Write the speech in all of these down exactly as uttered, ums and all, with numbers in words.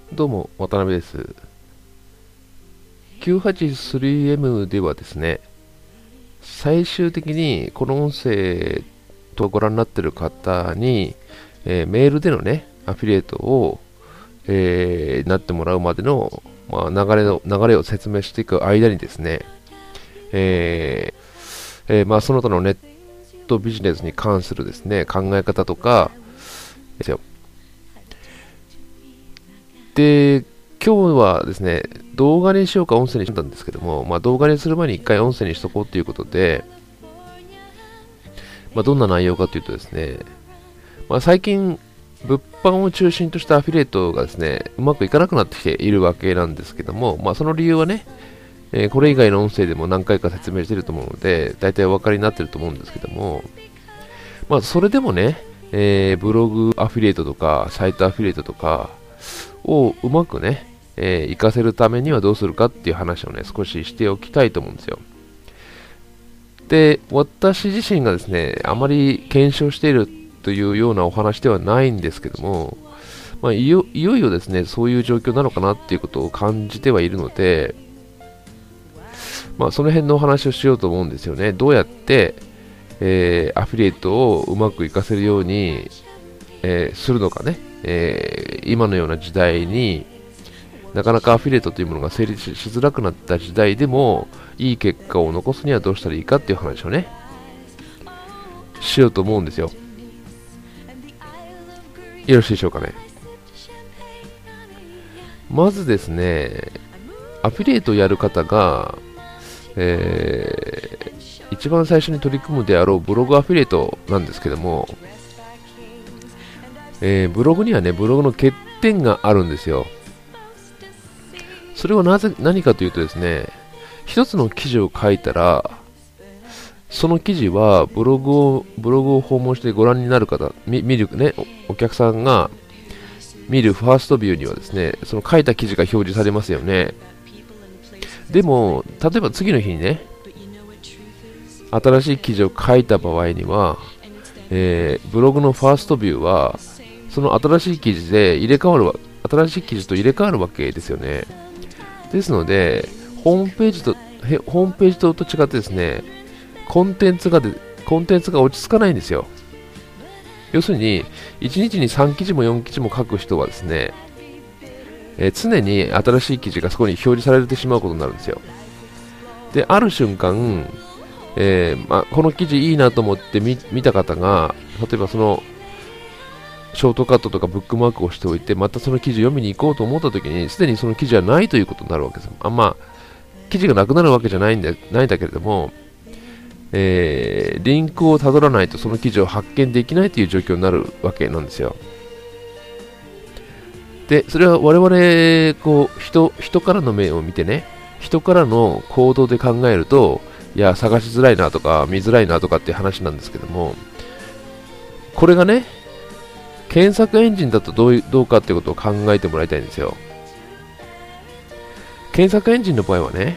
どうも、渡辺です。きゅうはちスリーエム ではですね、最終的にこの音声とご覧になっている方に、えーメールでのね、アフィリエイトを、えーなってもらうまでの、まあ、流れの流れを説明していく間にですね、えーえーまあ、その他のネットビジネスに関するですね、考え方とかですよ。で、今日はですね、動画にしようか音声にしたんですけども、まあ、動画にする前に一回音声にしとこうということで、まあ、どんな内容かというとですね、まあ、最近、物販を中心としたアフィリエイトがですね、うまくいかなくなってきているわけなんですけども、まあ、その理由はね、えーこれ以外の音声でも何回か説明していると思うので、大体お分かりになっていると思うんですけども、まあ、それでもね、えーブログアフィリエイトとか、サイトアフィリエイトとかをうまくね、えー活かせるためにはどうするかっていう話をね、少ししておきたいと思うんですよ。で、私自身がですね、あまり検証しているというようなお話ではないんですけども、まあ、いよいよいよですね、そういう状況なのかなっていうことを感じてはいるので、まあ、その辺のお話をしようと思うんですよね。どうやって、えーアフィリエイトをうまく活かせるように、えーするのかね、えー今のような時代になかなかアフィリエイトというものが成立しづらくなった時代でもいい結果を残すにはどうしたらいいかっていう話をねしようと思うんですよ。よろしいでしょうかね。まずですね、アフィリエイトをやる方が、えー一番最初に取り組むであろうブログアフィリエイトなんですけども、えーブログにはね、ブログの欠点があるんですよ。それはなぜ何かというとですね、一つの記事を書いたら、その記事はブログをブログを訪問してご覧になる方、み見るね、おお客さんが見るファーストビューにはですね、その書いた記事が表示されますよね。でも、例えば次の日にね、新しい記事を書いた場合には、えーブログのファーストビューは、その新しい記事で入れ替わるわ、新しい記事と入れ替わるわけですよね。ですので、ホームページと、へホームページとと違ってですね、コンテンツがで、コンテンツが落ち着かないんですよ。要するに、いちにちにさん記事もよん記事も書く人はですね、えー常に新しい記事がそこに表示されてしまうことになるんですよ。で、ある瞬間、えーまあ、この記事いいなと思って見見た方が、例えばそのショートカットとかブックマークをしておいて、またその記事読みに行こうと思った時に、すでにその記事はないということになるわけです。あんま記事がなくなるわけじゃないんだないんだけれども、えーリンクをたどらないとその記事を発見できないという状況になるわけなんですよ。で、それは我々こう 人, 人からの目を見てね、人からの行動で考えると、いや探しづらいなとか見づらいなとかっていう話なんですけども、これがね、検索エンジンだとどういどうかっていうことを考えてもらいたいんですよ。検索エンジンの場合はね、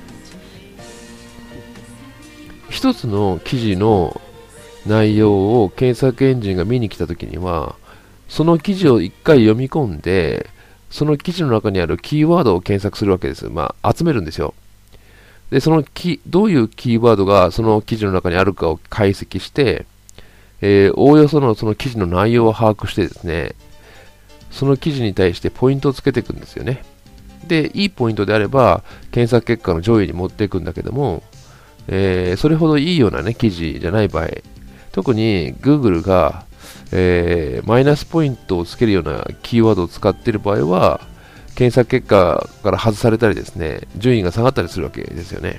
一つの記事の内容を検索エンジンが見に来たときには、その記事を一回読み込んで、その記事の中にあるキーワードを検索するわけです。まあ、集めるんですよ。で、そのキどういうキーワードがその記事の中にあるかを解析して、えーおおよそのその記事の内容を把握してですね、その記事に対してポイントをつけていくんですよね。で、いいポイントであれば、検索結果の上位に持っていくんだけども、えーそれほどいいようなね、記事じゃない場合、特に Google が、えーマイナスポイントをつけるようなキーワードを使っている場合は、検索結果から外されたりですね、順位が下がったりするわけですよね。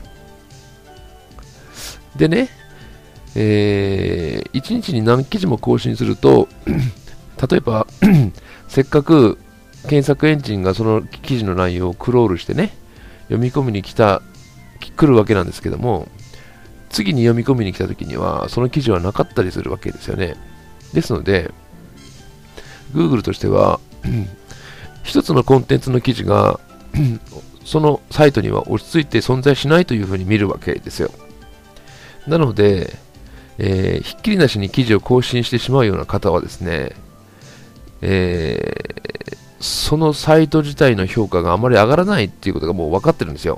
でね、えーいちにちに何記事も更新すると、例えば、せっかく検索エンジンがその記事の内容をクロールしてね、読み込みに来た、来るわけなんですけども、次に読み込みに来た時には、その記事はなかったりするわけですよね。ですので、Google としては、一つのコンテンツの記事が、そのサイトには落ち着いて存在しないというふうに見るわけですよ。なので、えーひっきりなしに記事を更新してしまうような方はですね、えーそのサイト自体の評価があまり上がらないっていうことがもう分かってるんですよ。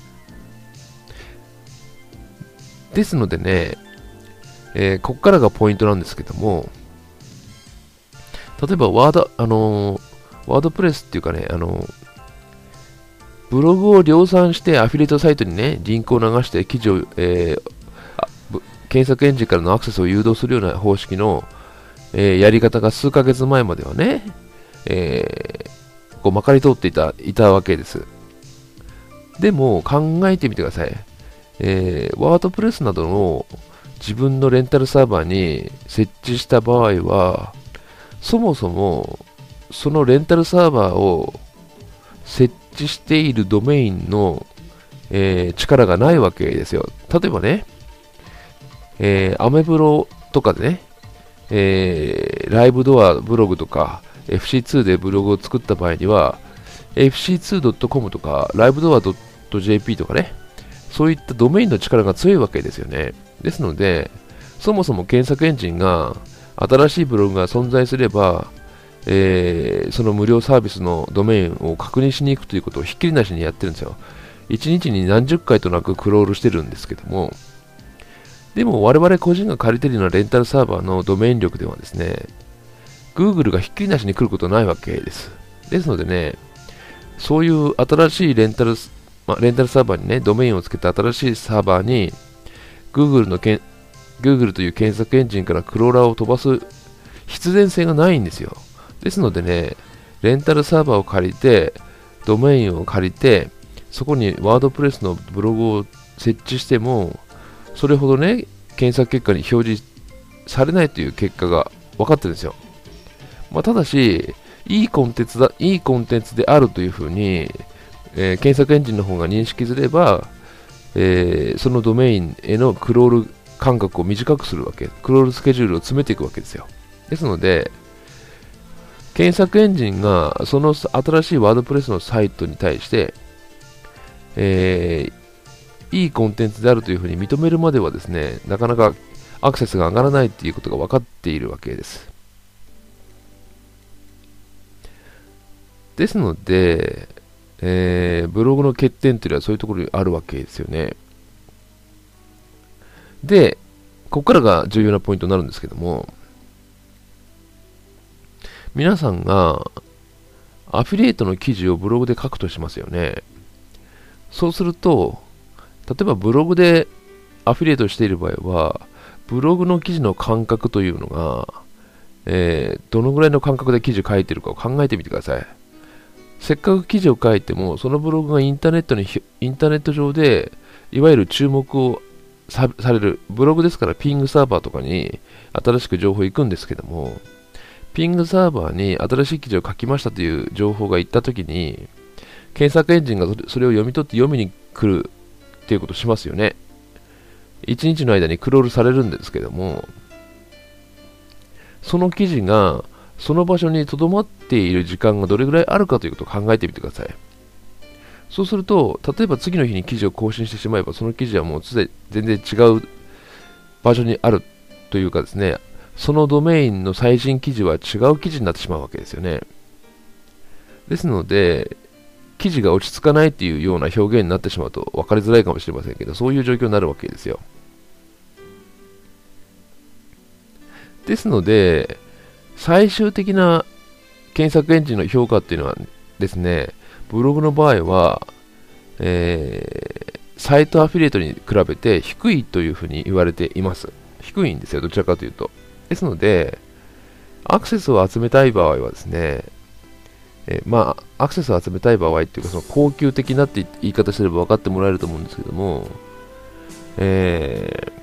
ですのでね、えー、ここからがポイントなんですけども、例えばワード、あのー、ワードプレスっていうかね、あのー、ブログを量産してアフィリエイトサイトにね、リンクを流して記事を、えー、検索エンジンからのアクセスを誘導するような方式の、えー、やり方が数ヶ月前まではね、えー、こうまかり通っていた、いたわけです。でも考えてみてください。えー、ワードプレスなどの自分のレンタルサーバーに設置した場合は、そもそもそのレンタルサーバーを設置しているドメインの、えー、力がないわけですよ。例えばね、えー、アメブロとかでね、えー、ライブドアブログとか エフシーツー でブログを作った場合には エフシーツードットコム とかライブドア .jp とかね、そういったドメインの力が強いわけですよね。ですので、そもそも検索エンジンが新しいブログが存在すれば、えー、その無料サービスのドメインを確認しに行くということをひっきりなしにやってるんですよ。いちにちに何十回となくクロールしてるんですけども、でも我々個人が借りているようなレンタルサーバーのドメイン力ではですね、Google がひっきりなしに来ることないわけです。ですのでね、そういう新しいレンタル、まあ、レンタルサーバーにね、ドメインをつけた新しいサーバーに Google のけん Google という検索エンジンからクローラーを飛ばす必然性がないんですよ。ですのでね、レンタルサーバーを借りて、ドメインを借りて、そこにワードプレスのブログを設置しても、それほどね、検索結果に表示されないという結果が分かってるんですよ。まあ、ただし、いいコンテンツだ、いいコンテンツであるというふうに、えー、検索エンジンの方が認識すれば、えー、そのドメインへのクロール間隔を短くするわけ、クロールスケジュールを詰めていくわけですよ。ですので、検索エンジンがその新しいワードプレスのサイトに対して、えー、いいコンテンツであるというふうに認めるまではですね、なかなかアクセスが上がらないということが分かっているわけです。ですので、えー、ブログの欠点というのはそういうところにあるわけですよね。で、ここからが重要なポイントになるんですけども、皆さんがアフィリエイトの記事をブログで書くとしますよね。そうすると、例えばブログでアフィリエイトしている場合は、ブログの記事の間隔というのが、えー、どのぐらいの間隔で記事を書いているかを考えてみてください。せっかく記事を書いても、そのブログがインターネットに、インターネット上で、いわゆる注目をさ、される、ブログですからピングサーバーとかに新しく情報行くんですけども、ピングサーバーに新しい記事を書きましたという情報が行ったときに、検索エンジンがそれを読み取って読みに来るっていうことをしますよね。いちにちの間にクロールされるんですけども、その記事がその場所に留まっている時間がどれぐらいあるかということを考えてみてください。そうすると、例えば次の日に記事を更新してしまえば、その記事はもうすでに全然違う場所にあるというかですね、そのドメインの最新記事は違う記事になってしまうわけですよね。ですので、記事が落ち着かないというような表現になってしまうと分かりづらいかもしれませんけど、そういう状況になるわけですよ。ですので、最終的な検索エンジンの評価っていうのはですね、ブログの場合は、えー、サイトアフィリエイトに比べて低いというふうに言われています。低いんですよ、どちらかというと。ですので、アクセスを集めたい場合はですね、えー、まあ、アクセスを集めたい場合っていうか、その高級的なって言い方すれば分かってもらえると思うんですけども、えー、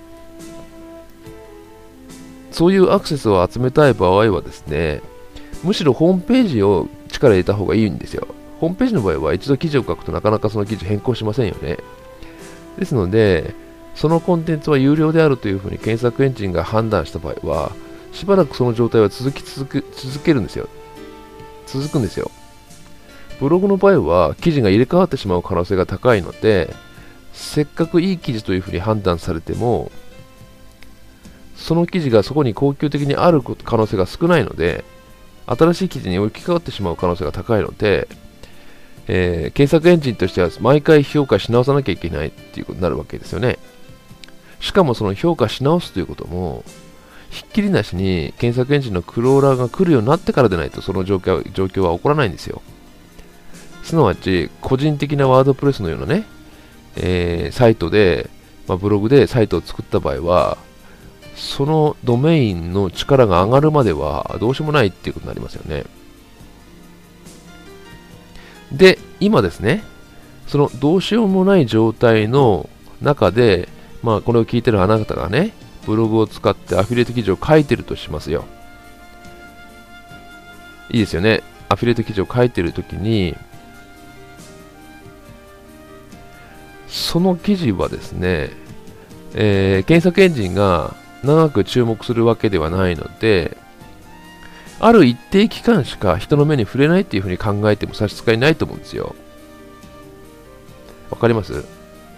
そういうアクセスを集めたい場合はですね、むしろホームページを力入れた方がいいんですよ。ホームページの場合は一度記事を書くとなかなかその記事変更しませんよね。ですので、そのコンテンツは有料であるというふうに検索エンジンが判断した場合は、しばらくその状態は続き続く、続けるんですよ。続くんですよ。ブログの場合は記事が入れ替わってしまう可能性が高いので、せっかくいい記事というふうに判断されても、その記事がそこに恒久的にある可能性が少ないので、 新しい記事に置き換わってしまう可能性が高いので、えー、検索エンジンとしては毎回評価し直さなきゃいけないっていうことになるわけですよね。しかもその評価し直すということも、ひっきりなしに検索エンジンのクローラーが来るようになってからでないとその状況、状況は起こらないんですよ。すなわち、個人的なワードプレスのようなね、えー、サイトで、まあ、ブログでサイトを作った場合は、そのドメインの力が上がるまではどうしようもないっていうことになりますよね。で、今ですね、そのどうしようもない状態の中で、まあ、これを聞いてるあなたがね、ブログを使ってアフィリエイト記事を書いてるとしますよ。いいですよね。アフィリエイト記事を書いてるときに、その記事はですね、えー、検索エンジンが長く注目するわけではないので、ある一定期間しか人の目に触れないっていうふうに考えても差し支えないと思うんですよ。わかります？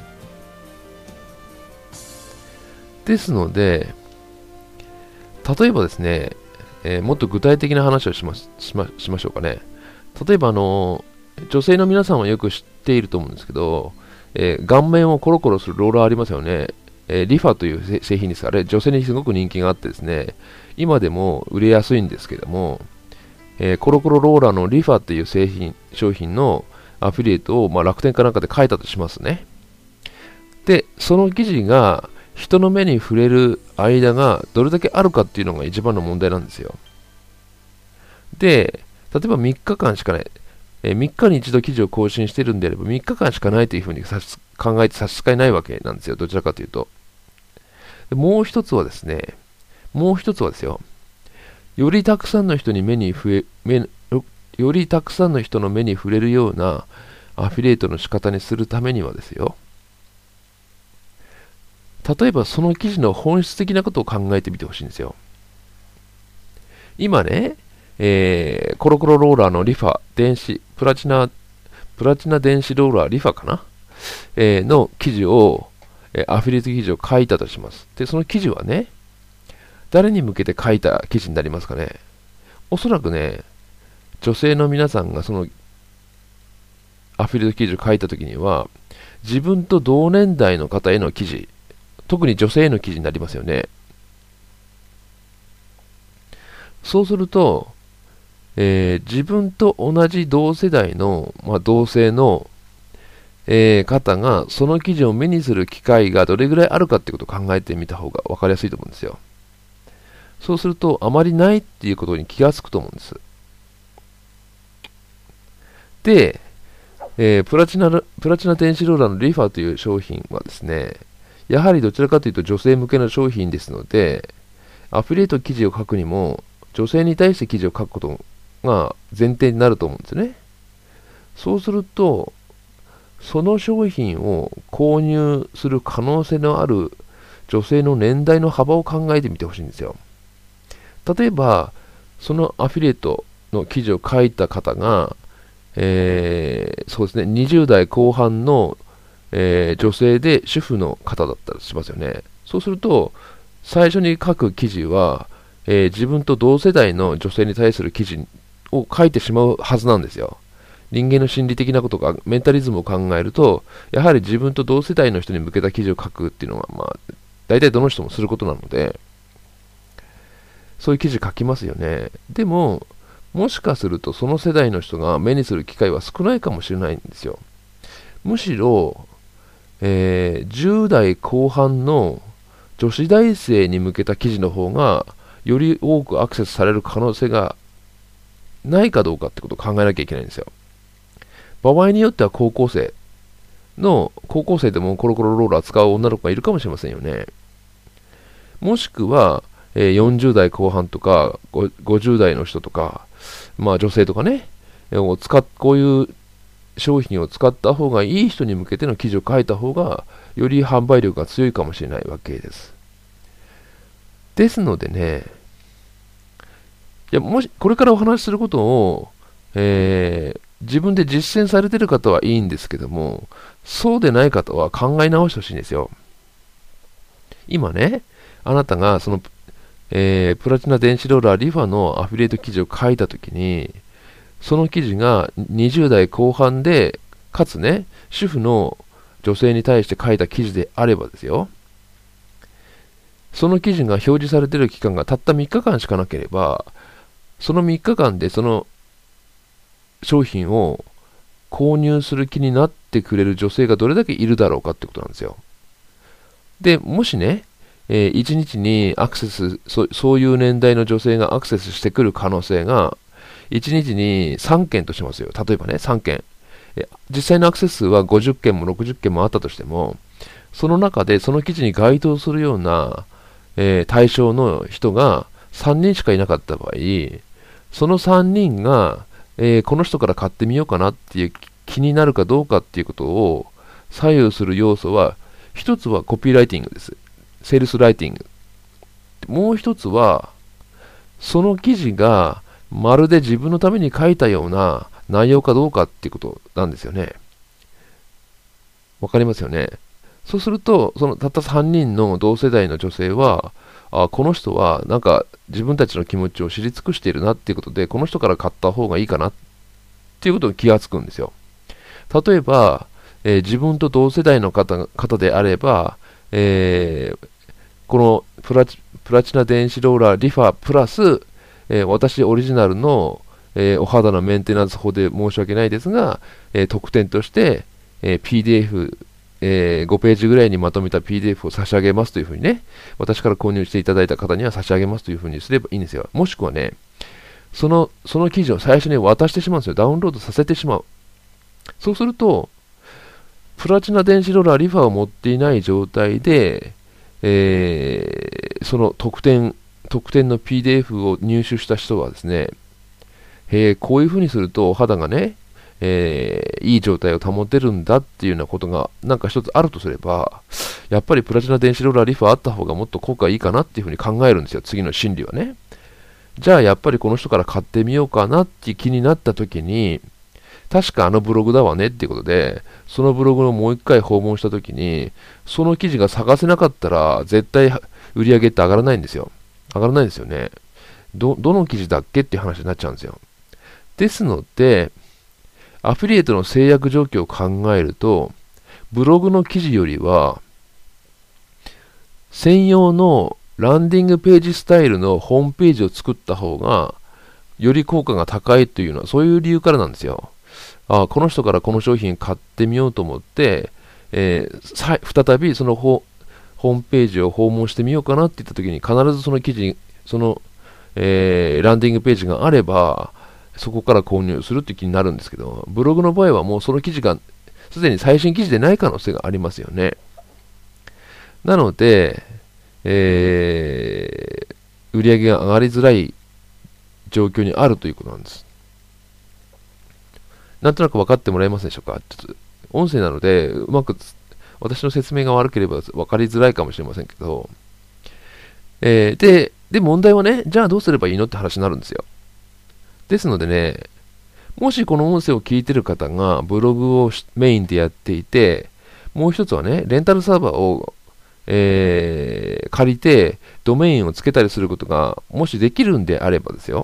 ですので、例えばですね、えー、もっと具体的な話をしましましましょうかね。例えば、あのー、女性の皆さんはよく知っていると思うんですけど、えー、顔面をコロコロするローラーありますよね。えー、リファという製品です。あれ、女性にすごく人気があってですね、今でも売れやすいんですけども、えー、コロコロローラーのリファという製品、商品のアフィリエイトを、まあ、楽天かなんかで書いたとしますね。で、その記事が人の目に触れる間がどれだけあるかっていうのが一番の問題なんですよ。で、例えばみっかかんしかない、えー、みっかに一度記事を更新しているんであればみっかかんしかないというふうに考えて差し支えないわけなんですよ。どちらかというと。でもう一つはですね、もう一つはですよ、よりたくさんの人に目に触れ、目よりたくさんの人の目に触れるようなアフィリエイトの仕方にするためにはですよ、例えばその記事の本質的なことを考えてみてほしいんですよ。今ね、えー、コロコロローラーのリファ、電子、プラチナ、プラチナ電子ローラーリファかな、えー、の記事を、えー、アフィリエイト記事を書いたとします。で、その記事はね、誰に向けて書いた記事になりますかね。おそらくね、女性の皆さんがそのアフィリエイト記事を書いたときには、自分と同年代の方への記事、特に女性への記事になりますよね。そうすると、えー、自分と同じ同世代の、まあ、同性の、えー、方がその記事を目にする機会がどれぐらいあるかってことを考えてみた方が分かりやすいと思うんですよ。そうすると、あまりないっていうことに気がつくと思うんです。で、えー、プラチナ、プラチナ電子ローラーのリファという商品はですね、やはりどちらかというと女性向けの商品ですので、アフィリエイト記事を書くにも、女性に対して記事を書くことが前提になると思うんですね。そうすると、その商品を購入する可能性のある女性の年代の幅を考えてみてほしいんですよ。例えば、そのアフィリエイトの記事を書いた方が、えー、そうですね、にじゅう代後半の、えー、女性で主婦の方だったりしますよね。そうすると、最初に書く記事は、えー、自分と同世代の女性に対する記事を書いてしまうはずなんですよ。人間の心理的なことが、メンタリズムを考えると、やはり自分と同世代の人に向けた記事を書くっていうのは、まあ、大体どの人もすることなので、そういう記事書きますよね。でも、もしかするとその世代の人が目にする機会は少ないかもしれないんですよ。むしろ、えー、じゅう代後半の女子大生に向けた記事の方が、より多くアクセスされる可能性がないかどうかってことを考えなきゃいけないんですよ。場合によっては高校生の、高校生でもコロコロローラー使う女の子がいるかもしれませんよね。もしくは、えー、よんじゅう代後半とかごじゅう代の人とか、まあ女性とかね、えー、使っこういう商品を使った方がいい人に向けての記事を書いた方が、より販売力が強いかもしれないわけです。ですのでね、いやもしこれからお話しすることを、えー、自分で実践されている方はいいんですけども、そうでない方は考え直してほしいんですよ。今ね、あなたがそのえー、プラチナ電子ローラーリファのアフィリエイト記事を書いたときに、その記事がにじゅう代後半で、かつね、主婦の女性に対して書いた記事であればですよ、その記事が表示されている期間がたったみっかかんしかなければ、そのみっかかんでその商品を購入する気になってくれる女性がどれだけいるだろうかってことなんですよ。で、もしね、えー、いちにちにアクセスそ、そういう年代の女性がアクセスしてくる可能性が、いちにちにさんけんとしますよ。例えばね、さんけん。え実際のアクセス数はごじゅっけんもろくじゅっけんもあったとしても、その中でその記事に該当するような、えー、対象の人がさんにんしかいなかった場合、そのさんにんが、えー、この人から買ってみようかなっていう気になるかどうかっていうことを左右する要素は、一つはコピーライティングです。セールスライティング。もう一つは、その記事がまるで自分のために書いたような内容かどうかっていうことなんですよね。わかりますよね。そうすると、そのたったさんにんの同世代の女性は、あ、この人はなんか自分たちの気持ちを知り尽くしているなっていうことで、この人から買った方がいいかなっていうことに気がつくんですよ。例えば、えー、自分と同世代の方方であれば、えー、このプラチ、プラチナ電子ローラーリファプラス、えー、私オリジナルの、えー、お肌のメンテナンス法で申し訳ないですが、えー、特典として、えー、ピーディーエフ、えー、ごページぐらいにまとめた ピーディーエフ を差し上げますというふうにね、私から購入していただいた方には差し上げますというふうにすればいいんですよ。もしくはね、その、その記事を最初に渡してしまうんですよ。ダウンロードさせてしまう。そうすると、プラチナ電子ローラーリファを持っていない状態で、えー、その特典、特典の ピーディーエフ を入手した人はですね、えー、こういうふうにするとお肌がね、えー、いい状態を保てるんだっていうようなことがなんか一つあるとすれば、やっぱりプラチナ電子ローラーリファあった方がもっと効果いいかなっていうふうに考えるんですよ、次の心理はね。じゃあやっぱりこの人から買ってみようかなって気になった時に、確かあのブログだわねっていうことで、そのブログをもう一回訪問した時に、その記事が探せなかったら絶対売り上げって上がらないんですよ。上がらないですよね。ど、どの記事だっけっていう話になっちゃうんですよ。ですので、アフィリエイトの制約状況を考えると、ブログの記事よりは、専用のランディングページスタイルのホームページを作った方が、より効果が高いというのは、そういう理由からなんですよ。あ、この人からこの商品買ってみようと思って、えー、再びそのホームページを訪問してみようかなって言った時に、必ずその記事、その、えー、ランディングページがあれば、そこから購入するって気になるんですけど、ブログの場合はもうその記事がすでに最新記事でない可能性がありますよね。なので、えー、売り上げが上がりづらい状況にあるということなんです。なんとなく分かってもらえますでしょうか。ちょっと音声なので、うまく私の説明が悪ければ分かりづらいかもしれませんけど、えー、で、で、問題はね、じゃあどうすればいいのって話になるんですよ。ですのでね、もしこの音声を聞いてる方がブログをメインでやっていて、もう一つはね、レンタルサーバーを、えー、借りてドメインをつけたりすることがもしできるんであればですよ。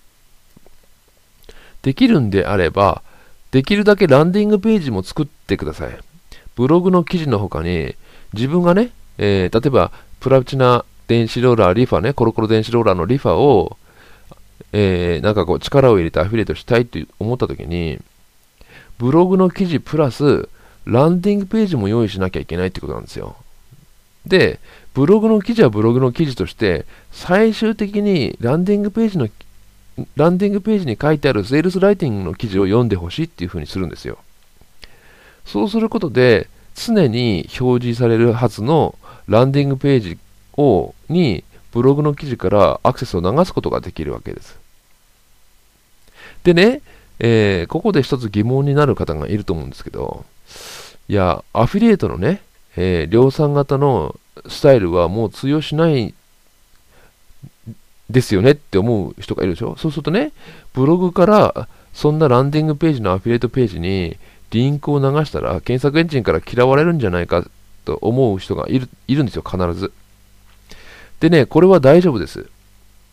できるんであれば、できるだけランディングページも作ってください。ブログの記事の他に、自分がね、えー、例えばプラチナ電子ローラーリファね、コロコロ電子ローラーのリファをえー、なんかこう力を入れてアフィリエイトしたいと思ったときに、ブログの記事プラスランディングページも用意しなきゃいけないってことなんですよ。で、ブログの記事はブログの記事として、最終的にランディングページの、ランディングページに書いてあるセールスライティングの記事を読んでほしいっていう風にするんですよ。そうすることで、常に表示されるはずのランディングページを、に、ブログの記事からアクセスを流すことができるわけです。でね、えー、ここで一つ疑問になる方がいると思うんですけど、いや、アフィリエイトのね、えー、量産型のスタイルはもう通用しないですよねって思う人がいるでしょ。そうするとね、ブログからそんなランディングページのアフィリエイトページにリンクを流したら検索エンジンから嫌われるんじゃないかと思う人がいる、いるんですよ、必ず。でね、これは大丈夫です。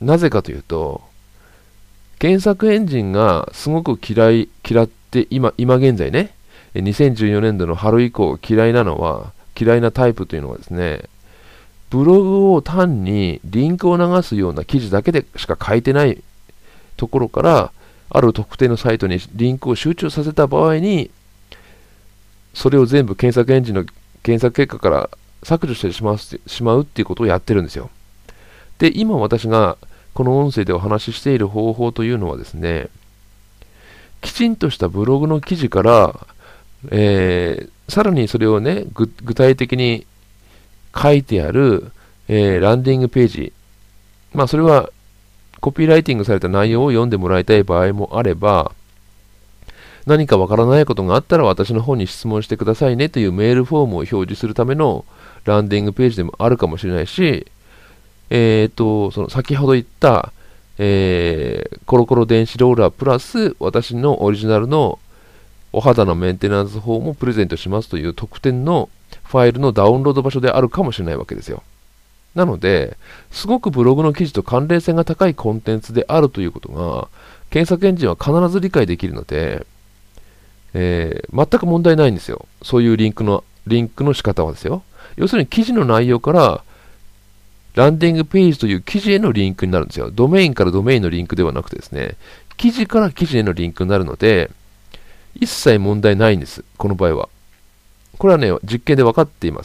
なぜかというと、検索エンジンがすごく嫌い、嫌って今、今現在ね、にせんじゅうよねんどの春以降嫌いなのは、嫌いなタイプというのはですね、ブログを単にリンクを流すような記事だけでしか書いてないところから、ある特定のサイトにリンクを集中させた場合に、それを全部検索エンジンの検索結果から削除してしまう、しまうっていうことをやってるんですよ。で、今私がこの音声でお話ししている方法というのはですね、きちんとしたブログの記事から、えー、さらにそれをね、具体的に書いてある、えー、ランディングページ。まあそれはコピーライティングされた内容を読んでもらいたい場合もあれば、何かわからないことがあったら私の方に質問してくださいねというメールフォームを表示するためのランディングページでもあるかもしれないし、えっと、その先ほど言った、えー、コロコロ電子ローラープラス私のオリジナルのお肌のメンテナンス法もプレゼントしますという特典のファイルのダウンロード場所であるかもしれないわけですよ。なので、すごくブログの記事と関連性が高いコンテンツであるということが、検索エンジンは必ず理解できるので、えー、全く問題ないんですよ。そういうリンクの、リンクの仕方はですよ。要するに記事の内容から、ランディングページという記事へのリンクになるんですよ。ドメインからドメインのリンクではなくてですね、記事から記事へのリンクになるので、一切問題ないんです。この場合は。これはね、実験で分かっています。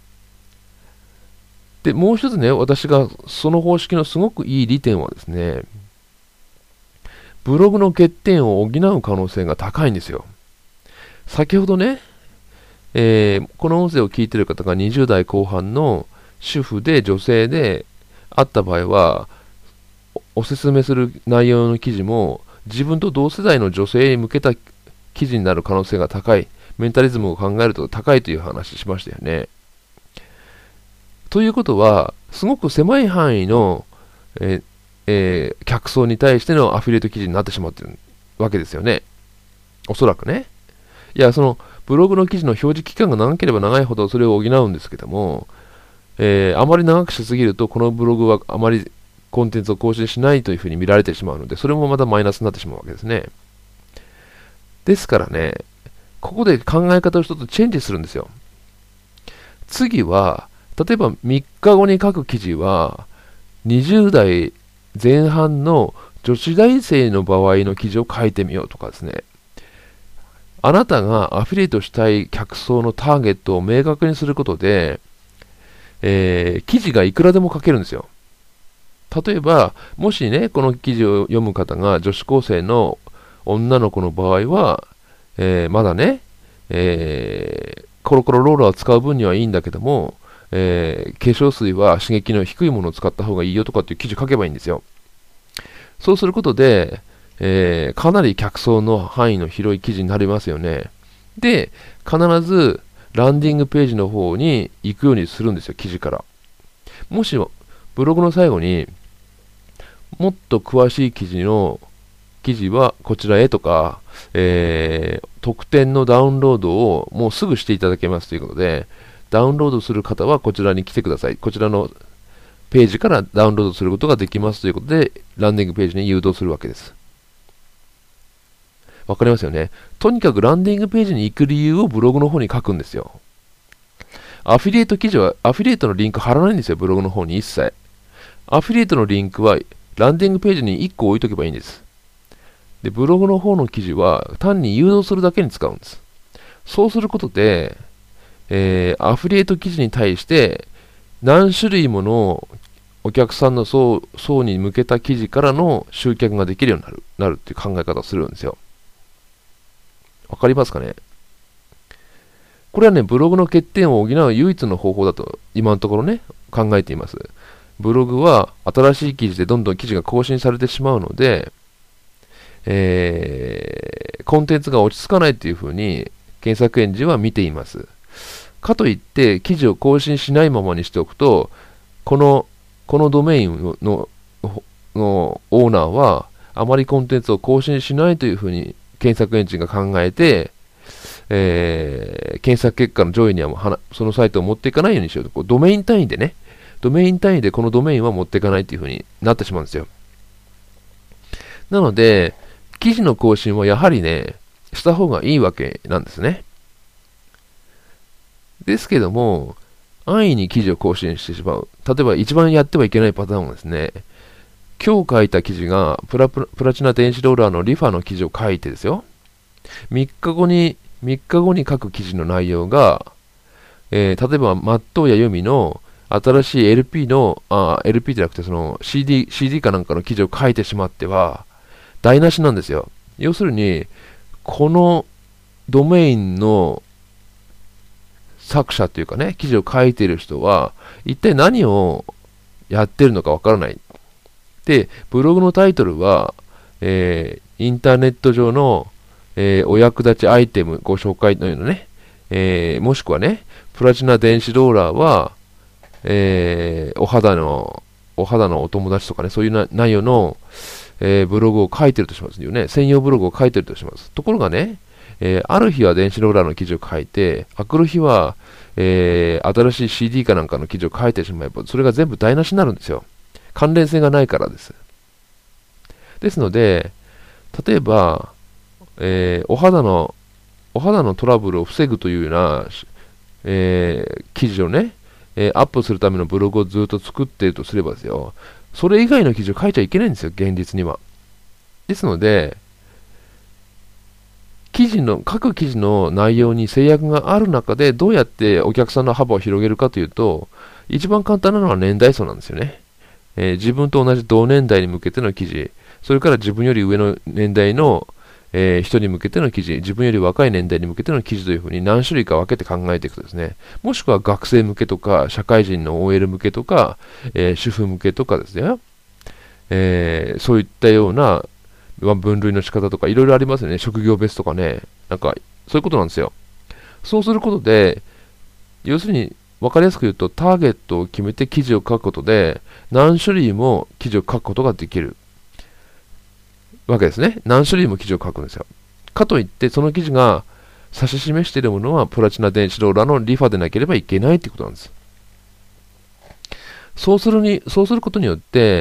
で、もう一つね、私がその方式のすごくいい利点はですね、ブログの欠点を補う可能性が高いんですよ。先ほどね、えー、この音声を聞いている方がにじゅう代後半の主婦で女性であった場合は、おすすめする内容の記事も自分と同世代の女性に向けた記事になる可能性が高い。メンタリズムを考えると高いという話しましたよね。ということは、すごく狭い範囲の、えーえー、客層に対してのアフィリエイト記事になってしまっているわけですよね。おそらくね。いや、そのブログの記事の表示期間が長ければ長いほどそれを補うんですけども、えー、あまり長くしすぎると、このブログはあまりコンテンツを更新しないというふうに見られてしまうので、それもまたマイナスになってしまうわけですね。ですからね、ここで考え方を一つチェンジするんですよ。次は、例えばみっかごに書く記事は、にじゅう代前半の女子大生の場合の記事を書いてみようとかですね。あなたがアフィリエイトしたい客層のターゲットを明確にすることで、えー、記事がいくらでも書けるんですよ。例えば、もしね、この記事を読む方が女子高生の女の子の場合は、えー、まだね、えー、コロコロローラーを使う分にはいいんだけども、えー、化粧水は刺激の低いものを使った方がいいよとかっていう記事書けばいいんですよ。そうすることで、えー、かなり客層の範囲の広い記事になりますよね。で、必ずランディングページの方に行くようにするんですよ、記事から。もしブログの最後にもっと詳しい記事の記事はこちらへとか、えー、特典のダウンロードをもうすぐしていただけますということで、ダウンロードする方はこちらに来てください。こちらのページからダウンロードすることができますということで、ランディングページに誘導するわけです。わかりますよね。とにかくランディングページに行く理由をブログの方に書くんですよ。アフィリエイト記事は、アフィリエイトのリンク貼らないんですよ、ブログの方に一切。アフィリエイトのリンクは、ランディングページにいっこ置いとけばいいんです。で、ブログの方の記事は、単に誘導するだけに使うんです。そうすることで、えー、アフィリエイト記事に対して、何種類ものお客さんの層、層に向けた記事からの集客ができるようになる、なるっていう考え方をするんですよ。わかりますかね。これはね、ブログの欠点を補う唯一の方法だと、今のところね、考えています。ブログは新しい記事でどんどん記事が更新されてしまうので、えー、コンテンツが落ち着かないというふうに検索エンジンは見ています。かといって記事を更新しないままにしておくと、この、このドメインの、のオーナーはあまりコンテンツを更新しないというふうに検索エンジンが考えて、えー、検索結果の上位にはもうそのサイトを持っていかないようにしようと。こうドメイン単位でね、 ドメイン単位でこのドメインは持っていかないっていう風になってしまうんですよ。なので、記事の更新はやはりね、した方がいいわけなんですね。ですけども、安易に記事を更新してしまう。例えば一番やってはいけないパターンはですね、今日書いた記事がプラプラ、プラチナ電子ローラーのリファの記事を書いてですよ。みっかごに、みっかごに書く記事の内容が、えー、例えば、松任谷由実の新しい エルピー の、あ、エルピー じゃなくてその シーディー、シーディー かなんかの記事を書いてしまっては、台無しなんですよ。要するに、このドメインの作者というかね、記事を書いている人は、一体何をやってるのかわからない。で、ブログのタイトルは、えー、インターネット上の、えー、お役立ちアイテムご紹介のようなね、えー、もしくはね、プラチナ電子ローラーは、えー、お肌の、お肌のお友達とかね、そういうな内容の、えー、ブログを書いてるとしますよね。専用ブログを書いてるとします。ところがね、えー、ある日は電子ローラーの記事を書いて、あくる日は、えー、新しい シーディー かなんかの記事を書いてしまえば、それが全部台無しになるんですよ。関連性がないからです。ですので、例えば、えー、お肌の、お肌のトラブルを防ぐというような、えー、記事をね、えー、アップするためのブログをずっと作っているとすればですよ、それ以外の記事を書いちゃいけないんですよ、現実には。ですので、記事の、各記事の内容に制約がある中で、どうやってお客さんの幅を広げるかというと、一番簡単なのは年代層なんですよね。えー、自分と同じ同年代に向けての記事、それから自分より上の年代の、えー、人に向けての記事、自分より若い年代に向けての記事というふうに何種類か分けて考えていくとですね、もしくは学生向けとか、社会人の オーエル 向けとか、えー、主婦向けとかですね、えー、そういったような分類の仕方とかいろいろありますよね。職業別とかね。なんか、そういうことなんですよ。そうすることで、要するに分かりやすく言うと、ターゲットを決めて記事を書くことで、何種類も記事を書くことができるわけですね。何種類も記事を書くんですよ。かといって、その記事が指し示しているものは、プラチナ電子ローラーのリファでなければいけないということなんです。そうするに、そうすることによって、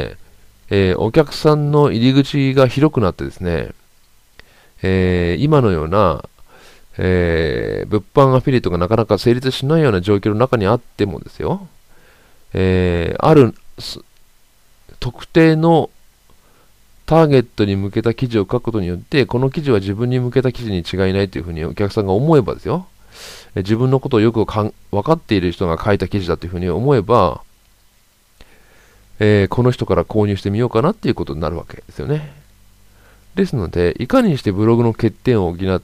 えー、お客さんの入り口が広くなってですね、えー、今のような、えー、物販アフィリエイトがなかなか成立しないような状況の中にあってもですよ、えー、ある特定のターゲットに向けた記事を書くことによって、この記事は自分に向けた記事に違いないというふうにお客さんが思えばですよ、自分のことをよくかん分かっている人が書いた記事だというふうに思えば、えー、この人から購入してみようかなっていうことになるわけですよね。ですので、いかにしてブログの欠点を補って、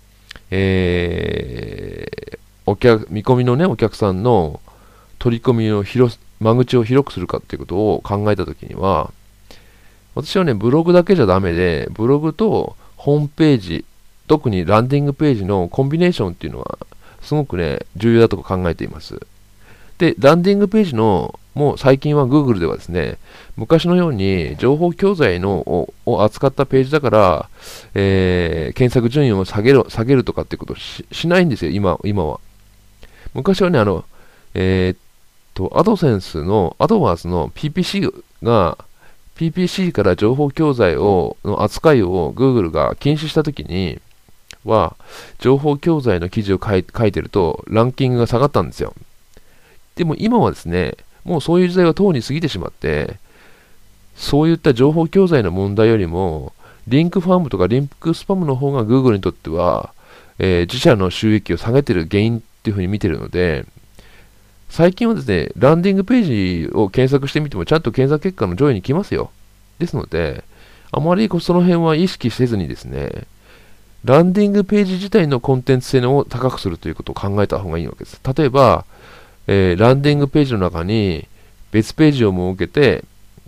えー、お客見込みのね、お客さんの取り込みの広間口を広くするかっていうことを考えたときには、私はね、ブログだけじゃダメで、ブログとホームページ、特にランディングページのコンビネーションっていうのは、すごくね、重要だと考えています。で、ランディングページのもう最近は Google ではですね、昔のように情報教材の を, を扱ったページだから、えー、検索順位を下げる、下げるとかっていうことを し, しないんですよ、今、今は。昔はね、あの、えー、っと、アドセンスの、アドワースの ピーピーシー が、ピーピーシー から情報教材をの扱いを Google が禁止したときには、情報教材の記事を書い、書いてるとランキングが下がったんですよ。でも今はですね、もうそういう時代はとうに過ぎてしまって、そういった情報教材の問題よりも、リンクファームとかリンクスパムの方が Google にとっては、えー、自社の収益を下げている原因っていうふうに見ているので、最近はですね、ランディングページを検索してみても、ちゃんと検索結果の上位に来ますよ。ですので、あまりその辺は意識せずにですね、ランディングページ自体のコンテンツ性を高くするということを考えた方がいいわけです。例えば、えー、ランディングページの中に別ページを設けて、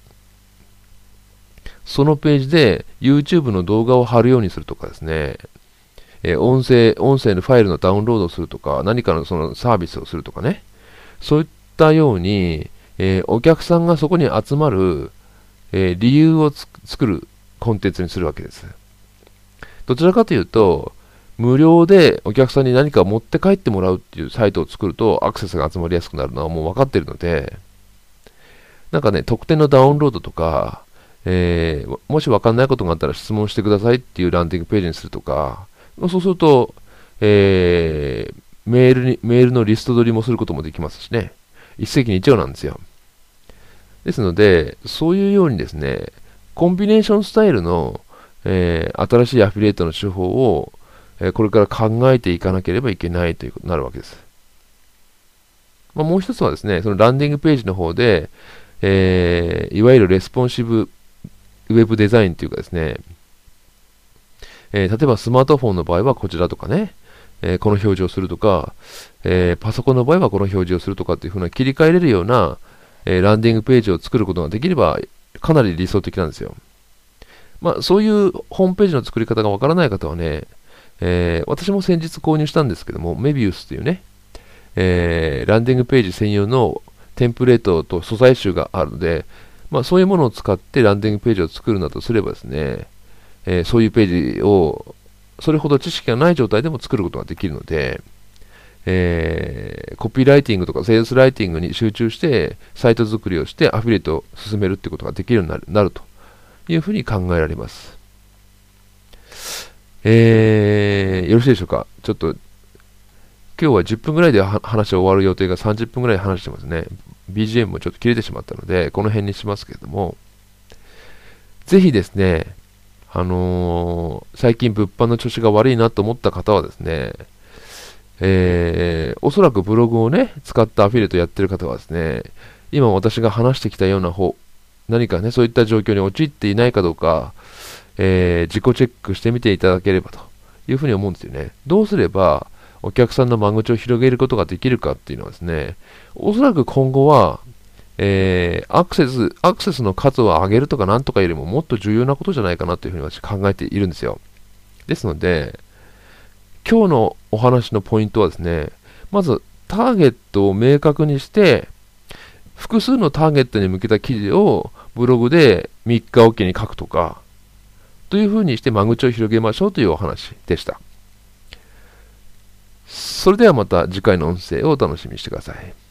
そのページで YouTube の動画を貼るようにするとかですね、えー、音声、音声のファイルのダウンロードをするとか、何かのそのサービスをするとかね、そういったように、えー、お客さんがそこに集まる、えー、理由を作るコンテンツにするわけです。どちらかというと、 無料でお客さんに何か持って帰ってもらうっていうサイトを作るとアクセスが集まりやすくなるのはもう分かっているので、なんかね、特典のダウンロードとか、えー、もし分かんないことがあったら質問してくださいっていうランディングページにするとか、そうすると、えー、メールに、メールのリスト取りもすることもできますしね。一石二鳥なんですよ。ですので、そういうようにですね、コンビネーションスタイルの、えー、新しいアフィリエイトの手法を、えー、これから考えていかなければいけないということになるわけです。まあ、もう一つはですね、そのランディングページの方で、えー、いわゆるレスポンシブウェブデザインというかですね、えー、例えばスマートフォンの場合はこちらとかね、えー、この表示をするとか、えー、パソコンの場合はこの表示をするとかっていうふうな切り替えれるような、えー、ランディングページを作ることができればかなり理想的なんですよ。まあ、そういうホームページの作り方がわからない方はね、えー、私も先日購入したんですけども、メビウスというね、えー、ランディングページ専用のテンプレートと素材集があるので、まあ、そういうものを使ってランディングページを作るなどすればですね、えー、そういうページをそれほど知識がない状態でも作ることができるので、えー、コピーライティングとかセールスライティングに集中してサイト作りをしてアフィリエイトを進めるってことができるようになる、なるというふうに考えられます。えー、よろしいでしょうか。ちょっと今日はじゅっぷんぐらいで話が終わる予定がさんじゅっぷんぐらい話してますね。ビージーエム もちょっと切れてしまったので、この辺にしますけれども、ぜひですね、あのー、最近物販の調子が悪いなと思った方はですね、えー、おそらくブログをね、使ったアフィリエイトやってる方はですね、今私が話してきたような方、何かね、そういった状況に陥っていないかどうか、えー、自己チェックしてみていただければというふうに思うんですよね。どうすればお客さんの間口を広げることができるかっていうのはですね、おそらく今後は、えー、アクセス、アクセスの数を上げるとかなんとかよりももっと重要なことじゃないかなというふうに私考えているんですよ。ですので、今日のお話のポイントはですね、まずターゲットを明確にして、複数のターゲットに向けた記事をブログでみっかおきに書くとか、というふうにして間口を広げましょうというお話でした。それではまた次回の音声をお楽しみにしてください。